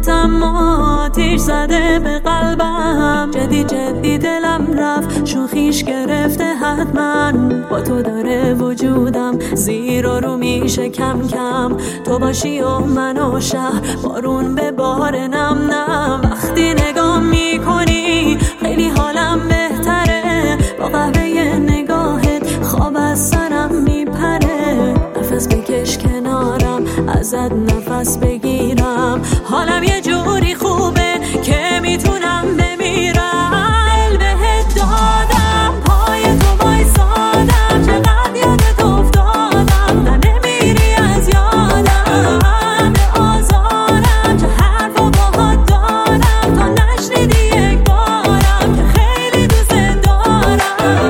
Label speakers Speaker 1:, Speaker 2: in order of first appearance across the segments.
Speaker 1: محبتم آتیش زده به قلبم، جدی دلم رفت شوخیش گرفته حتما. با تو داره وجودم زیر و رو میشه کم کم، تو باشی و من و شهر بارون به بار نم نم. وقتی نگاه میکنی خیلی حالم بهتره، با قهوه نگاهت خواب از سرم میپره. نفس بکش کنارم ازت نفس بگیرم، حالم یه جوری خوبه که میتونم بمیرم. دل بهت دادم پای تو وایسادم، چقدر یادت افتادم نه نمیری از یادم. به آزارم چه حرفا باهات دارم، تا نشنیدی یک بارم که خیلی دوست دارم.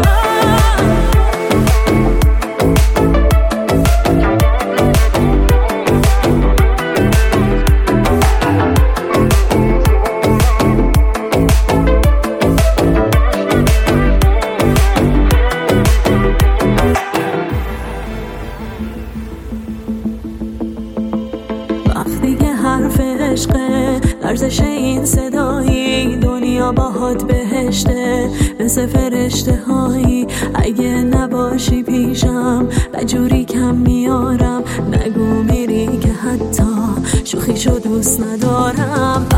Speaker 1: وقتی که حرف عشقه، لرزش این صدایی، دنیا باهات بهشته مثل فرشته هایی. اگه نباشی پیشم بجوری کم میارم، نگو میری که حتی شوخیشو دوست ندارم.